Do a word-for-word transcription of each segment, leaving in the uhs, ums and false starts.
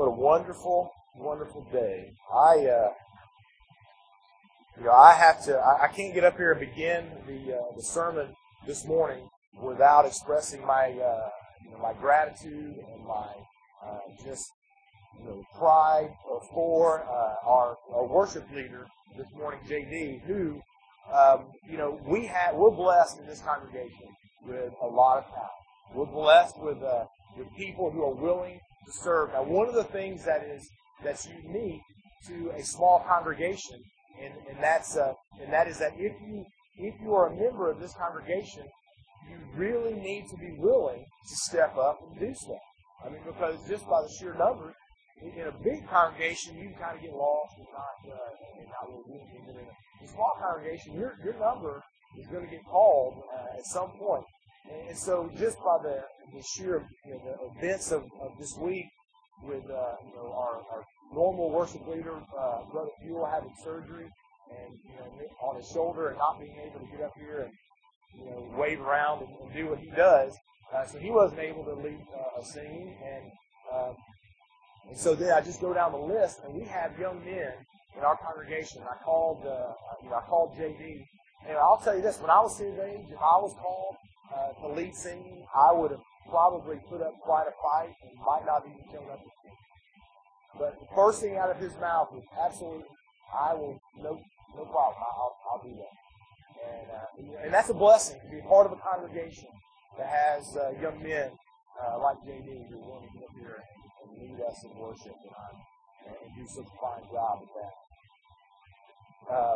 What a wonderful, wonderful day. I, uh, you know, I have to, I, I can't get up here and begin the, uh, the sermon this morning without expressing my, uh, you know, my gratitude and my, uh, just, you know, pride for, uh, our, our worship leader this morning, J D, who, um, you know, we have, we're blessed in this congregation with a lot of talent. We're blessed with, uh, with people who are willing to serve. Now, one of the things that is that's unique to a small congregation, and, and that's uh, and that is that if you if you are a member of this congregation, you really need to be willing to step up and do so. I mean, because just by the sheer numbers, in a big congregation, you can kind of get lost and not uh, and not really do anything. But in a small congregation, your your number is going to get called uh, at some point. And so, just by the, the sheer you know, the events of, of this week, with uh, you know our, our normal worship leader, uh, Brother Buell, having surgery and you know on his shoulder and not being able to get up here and you know wave around and, and do what he does, uh, so he wasn't able to lead uh, a singing, and uh, and so then I just go down the list, and we have young men in our congregation. I called uh, you know I called J D, and I'll tell you this: when I was his age, if I was called Uh, to lead singing, I would have probably put up quite a fight and might not even shown up to sing. But the first thing out of his mouth was absolutely, I will, no, no problem, I'll, I'll do that. And, uh, and that's a blessing to be a part of a congregation that has uh, young men uh, like J D who are willing to get up here and lead us in worship and, uh, and do such a fine job at that. Um,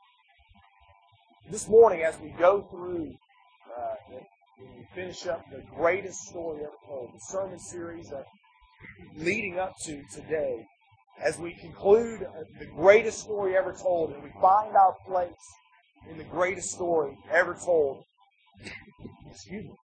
this morning, as we go through Uh, when we finish up the greatest story ever told, the sermon series uh, leading up to today, as we conclude uh, the greatest story ever told, and we find our place in the greatest story ever told, excuse me,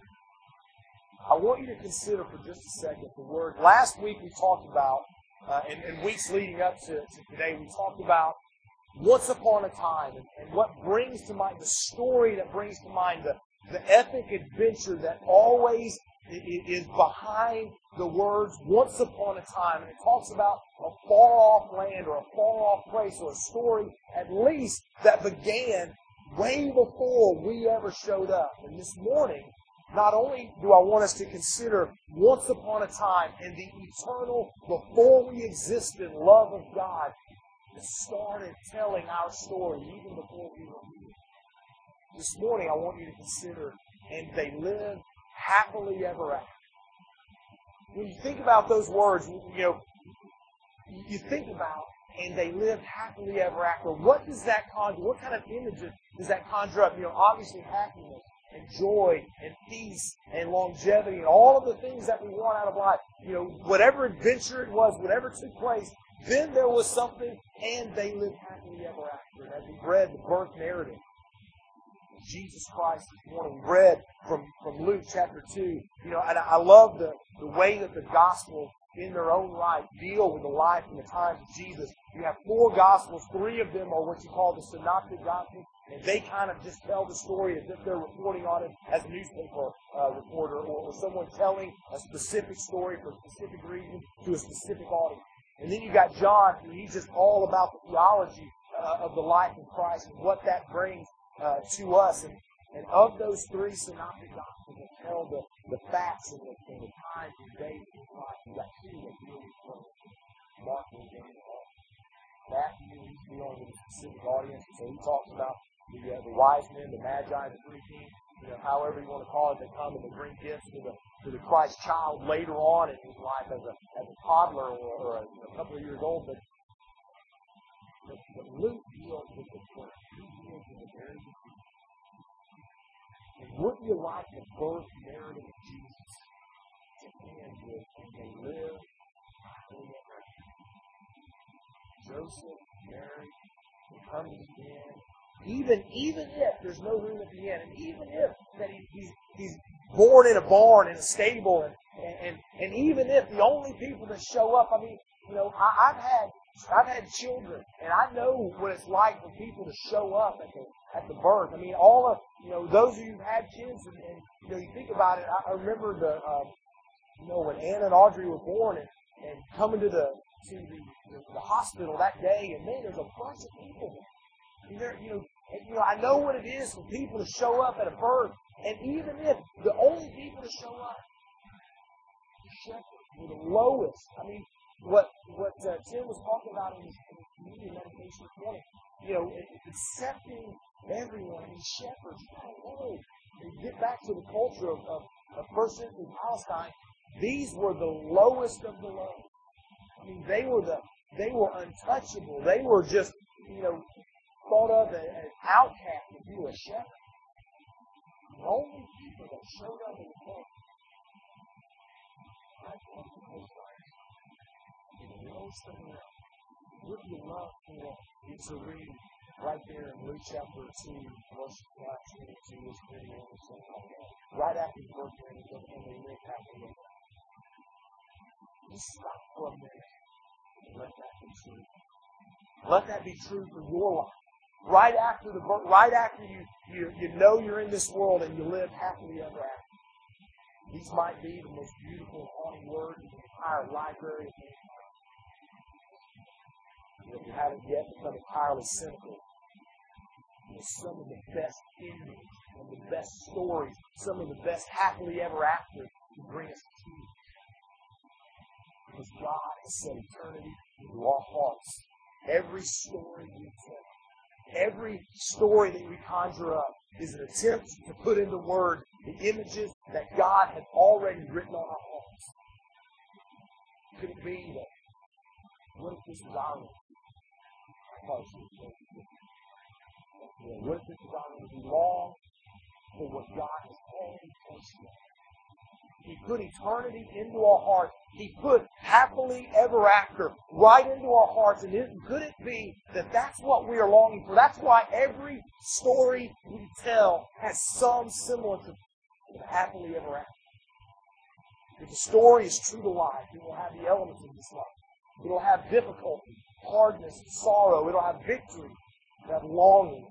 I want you to consider for just a second the word. Last week we talked about, uh, and, and weeks leading up to, to today, we talked about once upon a time, and, and what brings to mind, the story that brings to mind, the, the epic adventure that always is behind the words once upon a time. And it talks about a far-off land or a far-off place or a story at least that began way before we ever showed up. And this morning, not only do I want us to consider once upon a time and the eternal, before we existed, love of God, that started telling our story even before we were here. This morning, I want you to consider, and they lived happily ever after. When you think about those words, you know, you think about, and they lived happily ever after. What does that conjure? What kind of images does that conjure up? You know, obviously happiness and joy and peace and longevity and all of the things that we want out of life. You know, whatever adventure it was, whatever took place, then there was something, and they lived happily ever after. And as we read the birth narrative of Jesus Christ this morning, we read from, from Luke chapter two, you know, and I love the, the way that the Gospels in their own right deal with the life and the times of Jesus. You have four Gospels, three of them are what you call the Synoptic Gospels, and they kind of just tell the story as if they're reporting on it as a newspaper uh, reporter or, or someone telling a specific story for a specific reason to a specific audience. And then you got John, who he's just all about the theology uh, of the life of Christ and what that brings uh, to us. And, and of those three synoptic gospels that tell the, the facts and the, and the times and dates of Christ, you got two that deal with Mark and Daniel. Matthew, he's dealing with a specific audience, so he talks about the, uh, the wise men, the magi, the three kings, you know, however you want to call it, they come and they bring gifts to the to the Christ child later on in his life as a as a toddler or, or a, a couple of years old. But, but, but Luke deals with the birth. He deals with the very beginning. And wouldn't you like the birth narrative of Jesus to end with, and they live happily ever after? Joseph, Mary, they come to the end. Even, even if there's no room at the end, and even if that he, he's, he's born in a barn, in a stable, and, and, and even if the only people that show up, I mean, you know, I, I've had, I've had children, and I know what it's like for people to show up at the, at the birth. I mean, all of, you know, those of you who've had kids, and, and you know, you think about it, I, I remember the, uh, you know, when Anna and Audrey were born, and, and coming to the to the, the hospital that day, and man, there's a bunch of people there. And there, you know, and, you know, I know what it is for people to show up at a birth, and even if the only people to show up, the shepherds were the lowest. I mean, what what uh, Tim was talking about in his, in his community meditation this morning, you know, accepting everyone. I mean, shepherds, oh, and get back to the culture of, of, of first century Palestine. These were the lowest of the low. I mean, they were the they were untouchable. They were just, you know, thought of as an outcast if you were a shepherd. The only people that showed up in the camp, would you love for you to read right there in Luke chapter two, verse twenty-two, verse thirty-one, or something like that. Right after the birth and they lived happily. Just stop for a minute and let that be true. Let that be true for your life. Right after the birth, right after you, you, you know you're in this world and you live happily ever after. These might be the most beautiful and haunting words in the entire library of mankind. If you haven't yet become entirely cynical, some of the best endings, some of the best stories, some of the best happily ever after to bring us to tears. Because God has set eternity into our hearts. Every story we tell, every story that we conjure up is an attempt to put into words the images that God had already written on our hearts. Could it be that, what if this was our life? What if this is our life? We long for what God has already placed in us. He put eternity into our hearts. He put happily ever after right into our hearts. And it, could it be that that's what we are longing for? That's why every story we tell has some semblance of happily ever after. If the story is true to life, it will have the elements of this life. It will have difficulty, hardness, sorrow. It will have victory. It will have longing.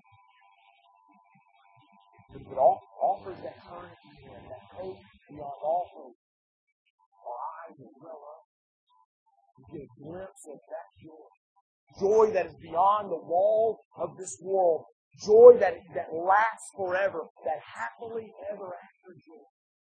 But it offers that eternity and that hope beyond all hope. Our eyes will well up. We get a glimpse of that joy. Joy that is beyond the walls of this world. Joy that, that lasts forever. That happily ever after joy.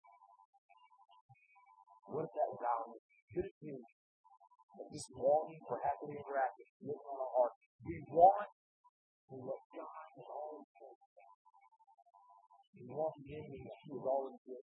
What if that was our life? Could it be that this longing for happily ever after is living on our heart? We want to what God has always told us. We want the ending that He has already given.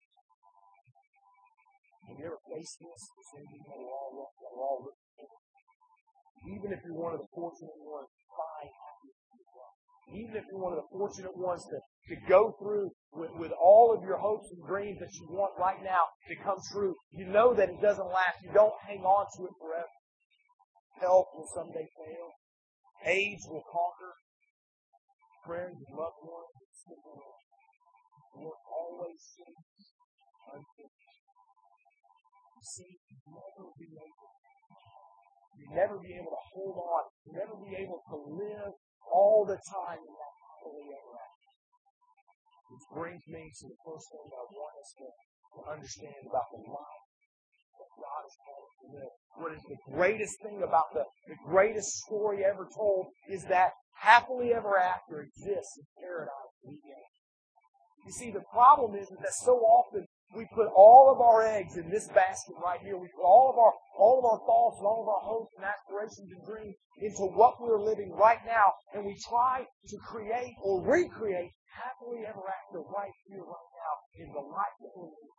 Have you ever faced this? This ending that we're all, that we're all looking for? Even if you're one of the fortunate ones to find happiness in your life. Even if you're one of the fortunate ones to, to go through with, with all of your hopes and dreams that you want right now to come true, you know that it doesn't last. You don't hang on to it forever. Health will someday fail. Age will conquer. Friends and loved ones will slip away. Work always seems unfinished. You see, you'll never be able You'll never be able to hold on. You'll never be able to live all the time in that happily ever after. Which brings me to the first thing I want us to, to understand about the life that God has called us to live. What is the greatest thing about the, the greatest story ever told is that happily ever after exists in paradise. You see, the problem is that so often we put all of our eggs in this basket right here. We put all of our all of our thoughts and all of our hopes and aspirations and dreams into what we're living right now, and we try to create or recreate happily ever after right here, right now, in the life that we're living.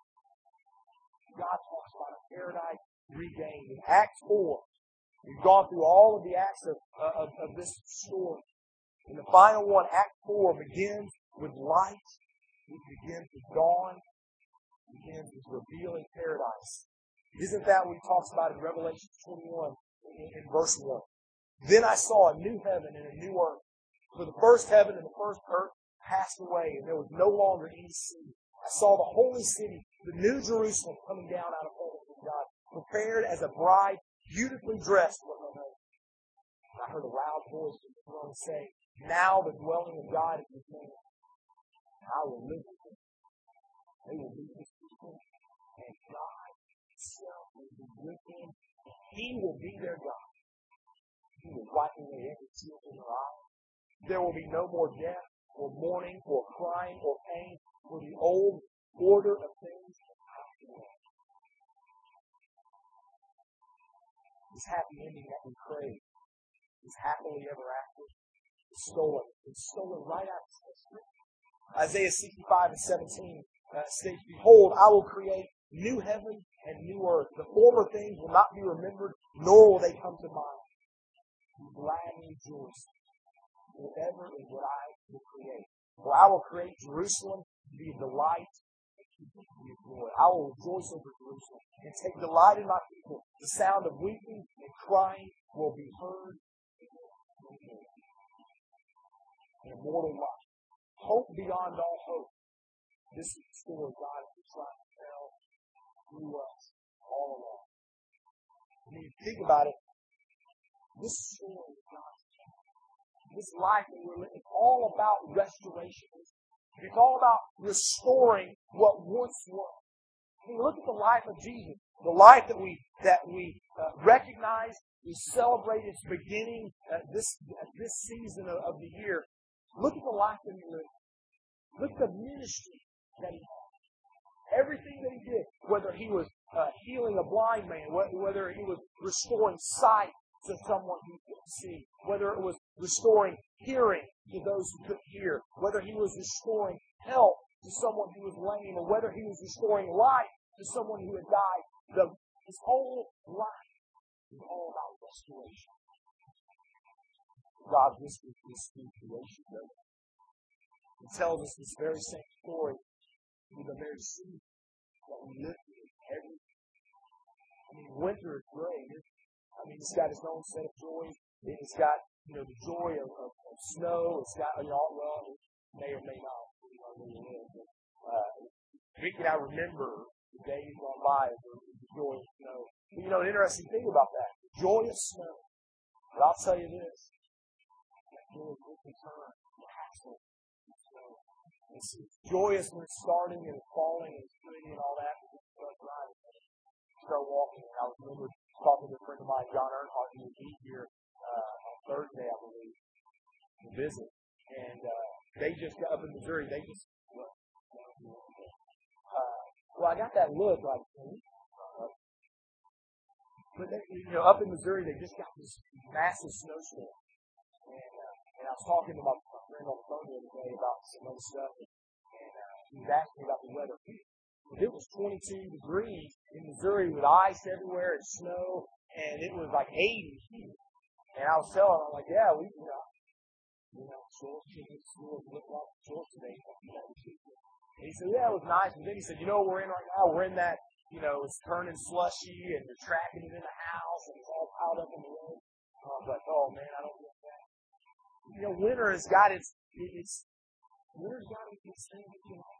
God talks about a paradise regained. In Acts four, we've gone through all of the acts of, of, of this story. And the final one, Act four, begins with light. It begins with dawn. It begins with revealing paradise. Isn't that what he talks about in Revelation twenty-one in, in verse one? Then I saw a new heaven and a new earth. For the first heaven and the first earth passed away, and there was no longer any sea. I saw the holy city, the new Jerusalem, coming down out of heaven from God, prepared as a bride, beautifully dressed for her husband. I heard a loud voice from the throne say, now the dwelling of God is with man. I will live with them. They will be his people, and God himself will be with them He will be their God. He will wipe away every tear from their eyes. There will be no more death, or mourning, or crying, or pain, for the old order of things has passed away. This happy ending that we crave, this happily ever after, is stolen. It's stolen right out of Scripture. Isaiah sixty-five and seventeen uh, states, Behold, I will create new heaven and new earth. The former things will not be remembered, nor will they come to mind. Be glad and rejoice, whatever is what I will create. For I will create Jerusalem to be a delight and people to be a joy. I will rejoice over Jerusalem and take delight in my people. The sound of weeping and crying will be heard in immortal life. Hope beyond all hope. This is the story God has been trying to tell through us all along. When you think about it, this story of God's this life that we're living, it's all about restoration. It's all about restoring what once was. I mean, look at the life of Jesus. The life that we that we uh, recognize, we celebrate its beginning at this at this season of, of the year. Look at the life that he lived. Look at the ministry that he had. Everything that he did, whether he was uh, healing a blind man, whether he was restoring sight to someone who couldn't see, whether it was restoring hearing to those who couldn't hear, whether he was restoring health to someone who was lame, or whether he was restoring life to someone who had died. The, his whole life is all about restoration. God whispered this through creation. He tells us this very same story through the very season that we live through every day. I mean, winter is great. I mean, it's got its own set of joys. It's got, you know, the joy of, of, of snow. It's got, you know, well, it may or may not. You know, where you live. But, uh, Vicky and I remember the days gone by of the, the joy of snow. But, you know, an interesting thing about that, the joy of snow. But I'll tell you this, that joy will return. The hassle of snow. It's, it's joyous when it's starting and it's falling and it's pretty and all that. It's start driving. Start walking. And I remember talking to a friend of mine, John Earnhardt, who would be here uh, on Thursday, I believe, to visit. And uh, they just got up in Missouri. They just, uh, well, I got that look like, uh, but they, you know, up in Missouri, they just got this massive snowstorm. And, uh, and I was talking to my friend on the phone the other day about some other stuff, and, and uh, he was asking me about the weather. It was twenty-two degrees in Missouri with ice everywhere and snow, and it was like eighty here. And I was telling him, I'm like, yeah, we, you know, you know, shorts, shorts, look like shorts today. And he said, yeah, it was nice. And then he said, you know what we're in right now? We're in that, you know, it's turning slushy, and you're tracking it in the house, and it's all piled up in the room. And I was like, oh man, I don't get that. You know, winter has got its, it's, winter's got its thing that you know.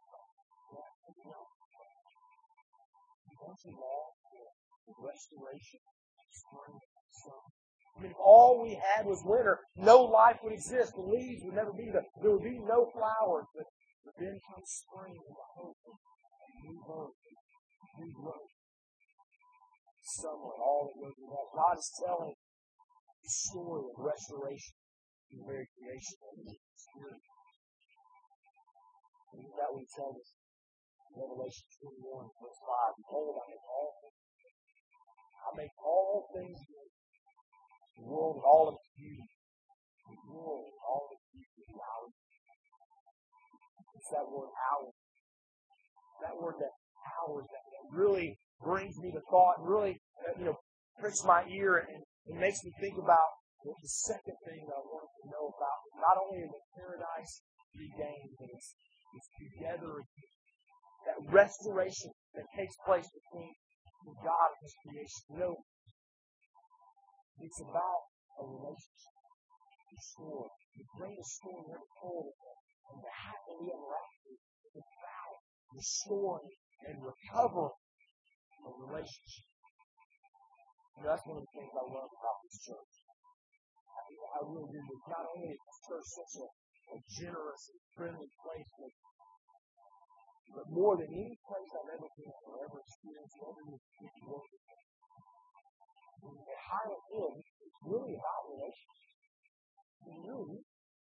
Once in all, restoration, spring, summer. I mean, if all we had was winter, no life would exist. The leaves would never be there. There would be no flowers. But, but then comes spring and the hope of new birth, new growth, summer, and all that goes with that. God is telling the story of restoration in the very creation of the Spirit. And that we tell us. Revelation twenty-one, verse five. Behold, I make all things good. I make all things good. The world and all of its beauty. The world and all of its beauty is ours. It's that word ours. That word that ours that, that really brings me to thought and really, uh, you know, pricks my ear and, and makes me think about the, the second thing that I wanted to know about. Not only is the paradise to be gained, but it's, it's together again. That restoration that takes place between God and His creation. You know, it's about a relationship. Restored. The greatest story ever told of the happily ever after is about restoring and recovering a relationship. You know, that's one of the things I love about this church. I, I really do. Not only is this church such a, a generous and friendly place, but But more than any place I've ever been or ever experienced, ever worked with, the Silent Hill, it's really about relationships. It really is.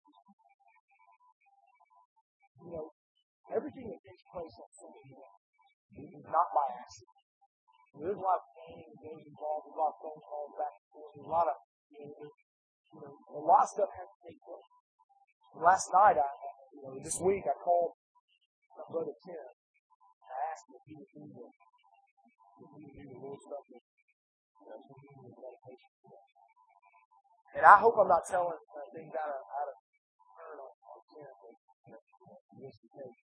You know, everything that takes place on Sunday morning is not by accident. There's a lot of planning and things involved. There's a lot of phone calls back and forth. There's a lot of, you know, you know a lot of stuff has to take place. And last night, I, you know, this week, I called my brother Tim. I asked him if he would do the, if he would do the Lord's Supper, you know, communion and meditation today. And I hope I'm not telling uh, things out of out of turn on, on Tim, but you know, just in case.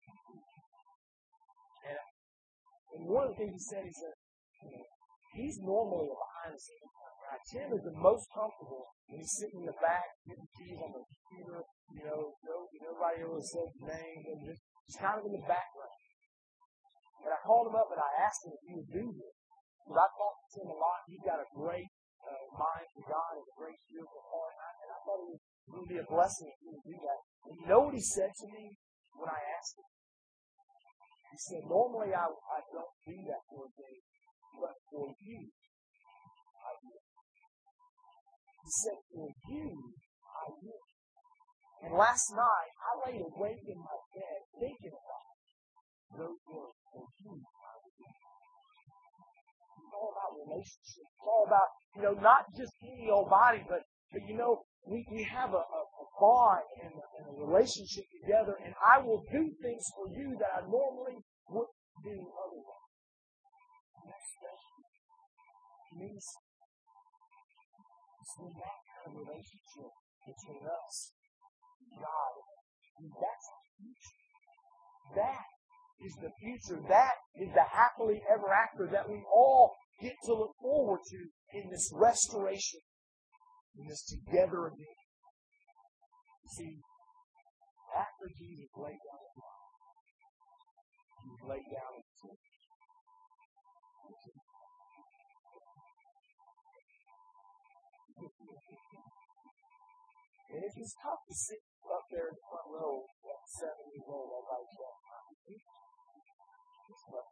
And, and one of the things he said, he said, you know, he's normally a behind-the-scenes guy. Tim is the most comfortable when he's sitting in the back, getting keys on the computer, you know, no, nobody ever says his name, and just, just kind of in the background. And I called him up and I asked him if he would do this. Because I talked to Tim a lot. He's got a great uh, mind for God and a great spiritual heart. And I, and I thought it was going to be a blessing if he would do that. And you know what he said to me when I asked him? He said, normally I, I don't do that for a day, but for you, I do. He said, for you, I will. And last night, I laid awake in my bed thinking about those words, for you, I will. It's all about relationships. It's all about, you know, not just any old body, but, but you know, we, we have a, a, a bond and a, and a relationship together, and I will do things for you that I normally wouldn't do otherwise. And that's special. It means it's in that kind of relationship between us and God. And that's the future. That is the future. That is the happily ever after that we all get to look forward to in this restoration, in this together again. See, after Jesus laid down his life, he was laid down in sin. And it was tough to sit up there in the front row at seven years old all by yourself. It's tough.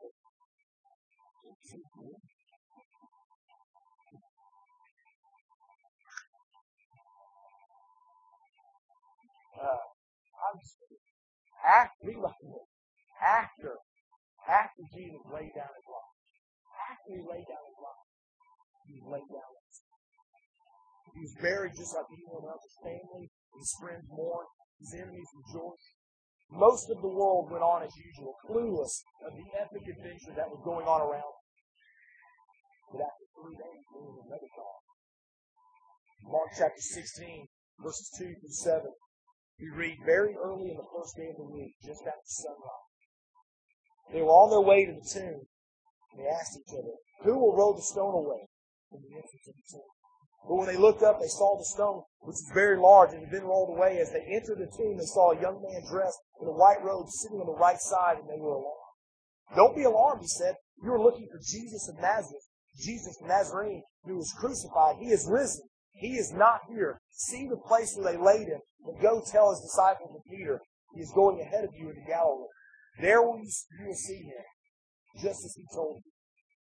Uh, I'm just, after, after, after Jesus laid down his life, after he laid down his life, he was laid down his life. He was buried just like anyone else. His family, his friends mourned, his enemies rejoiced. Most of the world went on as usual, clueless of the epic adventure that was going on around them. But after three days, there was another call. Mark chapter sixteen, verses two through seven. We read, very early in the first day of the week, just after sunrise. They were on their way to the tomb, and they asked each other, who will roll the stone away from the entrance of the tomb? But when they looked up, they saw the stone, which was very large, and had been rolled away. As they entered the tomb, they saw a young man dressed in a white robe sitting on the right side, and they were alarmed. Don't be alarmed, he said. You are looking for Jesus of Nazareth, Jesus the Nazarene, who was crucified. He is risen. He is not here. See the place where they laid him, and go tell his disciples and Peter, he is going ahead of you into Galilee. There will you, you will see him, just as he told you.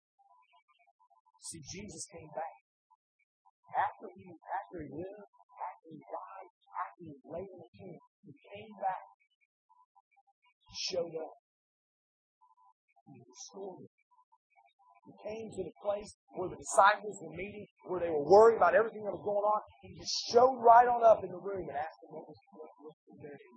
See, Jesus came back. After he, after he lived, after he died, after he was laid in the tomb, he came back. He showed up. He restored him. He came to the place where the disciples were meeting, where they were worried about everything that was going on. He just showed right on up in the room and asked them what was their need.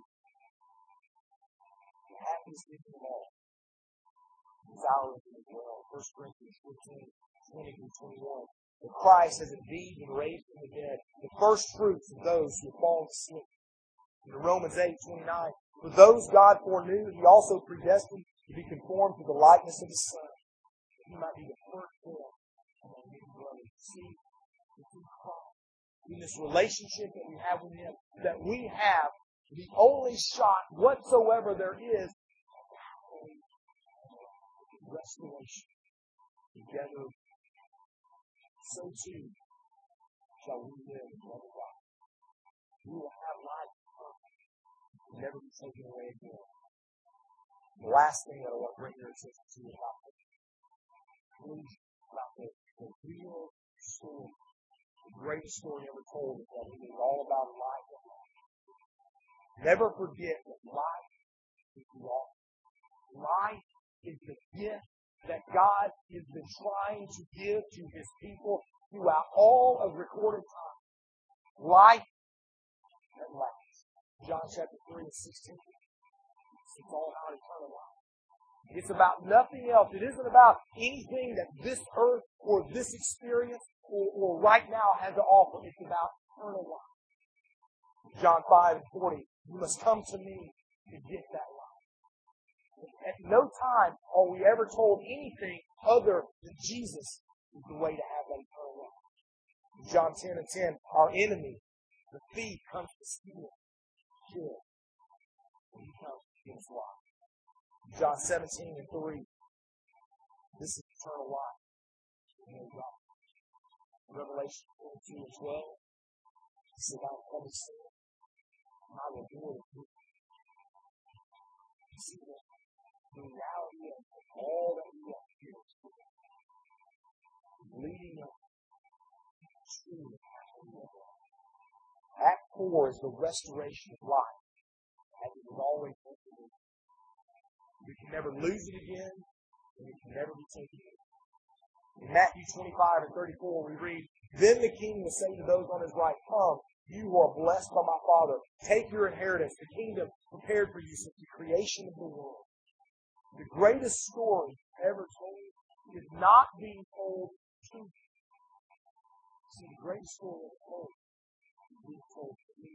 The happiest thing of all is ours as well. First Corinthians fifteen, twenty through twenty-one. That Christ has indeed been raised from the dead, the first fruits of those who have fallen asleep. In Romans eight, twenty-nine. For those God foreknew, he also predestined to be conformed to the likeness of his Son. He might be the firstborn among many brothers. See, in Christ, in this relationship that we have with him, that we have the only shot whatsoever there is of restoration. Together, so too shall we live in love of God. We will have life and never be taken away again. The last thing that I want to bring your attention to about this, please, about the, the real story greatest story ever told is that it is all about life. Never forget that life is the offer. Life is the gift that God has been trying to give to His people throughout all of recorded time. Life that lasts. John chapter three and sixteen. It's all about eternal life. It's about nothing else. It isn't about anything that this earth or this experience or, or right now has to offer. It's about eternal life. John five and forty. You must come to me to get that life. At no time are we ever told anything other than Jesus is the way to have that eternal life. John ten and ten. Our enemy, the thief, comes to steal, kill, and he comes to give us life. John seventeen and three. This is eternal life. Revelation twenty-two and twelve. He said, I will come soon. I will do it. You see the, the reality of all that we are here is leading us to the Act four is the restoration of life, as it was always meant to be. We can never lose it again, and we can never be taken again. In Matthew twenty-five and thirty-four, we read, Then the king will say to those on his right, Come, you who are blessed by my Father, take your inheritance, the kingdom prepared for you since the creation of the world. The greatest story ever told is not being told to you. See, the greatest story ever told is being told to me.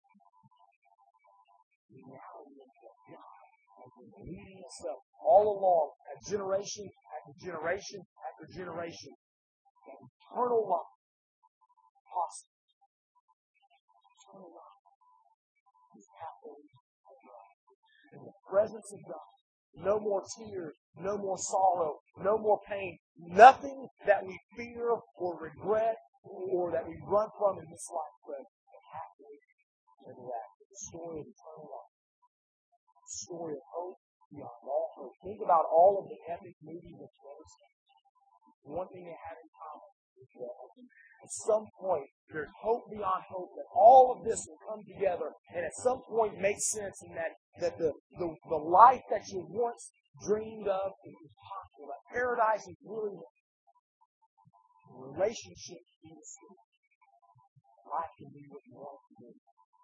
The reality of what God has been leading us up all along, at generation after generation after generation, that eternal life possible. Eternal life is happily in the presence of God. No more tears, no more sorrow, no more pain. Nothing that we fear or regret or that we run from in this life, but happily ever after. The story of eternal life. The story of hope beyond all hope. Think about all of the epic movies of those. One thing they had in common is that at some point there's hope beyond hope, that all of this will come together and at some point make sense, in that, that the, the, the life that you once dreamed of is possible. That paradise is really the relationship in the spirit. Life can be what you want it to be.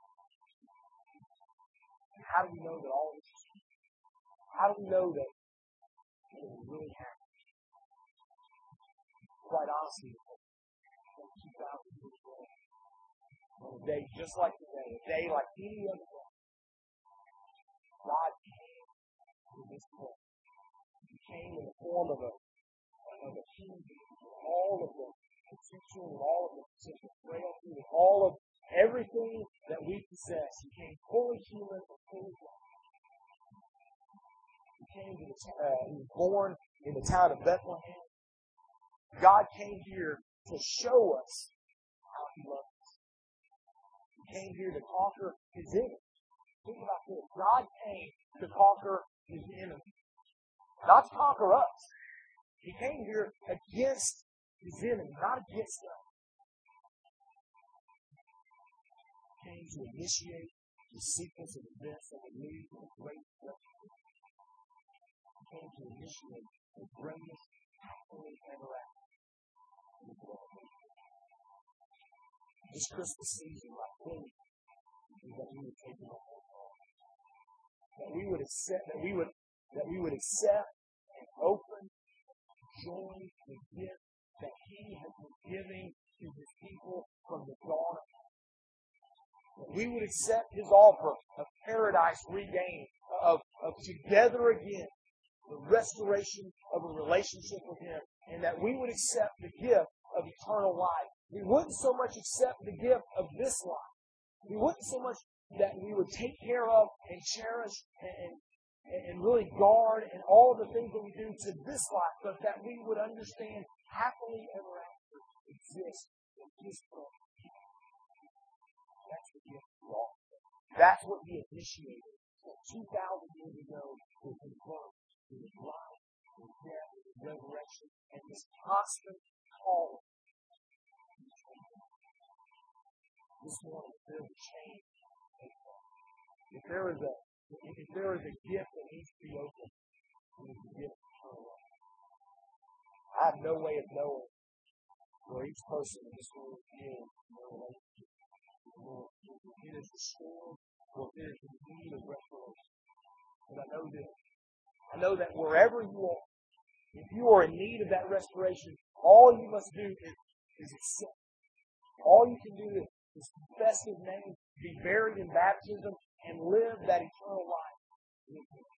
How do we know that all this is true? How do we know that it will really happen? Quite honestly, two thousand years ago, on a day just like today, a day like any other day, God came to this place. He came in the form of a, of a human being, with all of the potential, with all of the potential frailty, with all of everything that we possess. He came fully human and fully God. He came to the, uh, he was born in the town of Bethlehem. God came here to show us how He loves us. He came here to conquer His enemies. Think about this. God came to conquer His enemies, not to conquer us. He came here against His enemies, not against us. He came to initiate the sequence of events that would lead to the great restoration. He came to initiate the greatest happily ever after. This Christmas season, my plea is that we would take it on our heart. That we would accept, that we would, that we would accept and open, join the gift that He has been giving to His people from the dawn of time. That we would accept His offer of paradise regained, of, of together again, the restoration of a relationship with Him, and that we would accept the gift of eternal life. We wouldn't so much accept the gift of this life. We wouldn't so much that we would take care of and cherish and, and, and really guard and all of the things that we do to this life, but that we would understand happily ever after exists in His presence. That's the gift of all. That's what He initiated two thousand years ago with His birth, with His life, His death, His resurrection, and His constant calling. this morning, if there's a change, if there is a if there is a gift that needs to be opened, it is the gift of eternal life. I have no way of knowing where each person in this room is in their relationship with the Lord. If it is restored or if it is in need of restoration. But I know this. I know that wherever you are, if you are in need of that restoration, all you must do is, is accept. All you can do is, is confess His name, be buried in baptism, and live that eternal life with Him.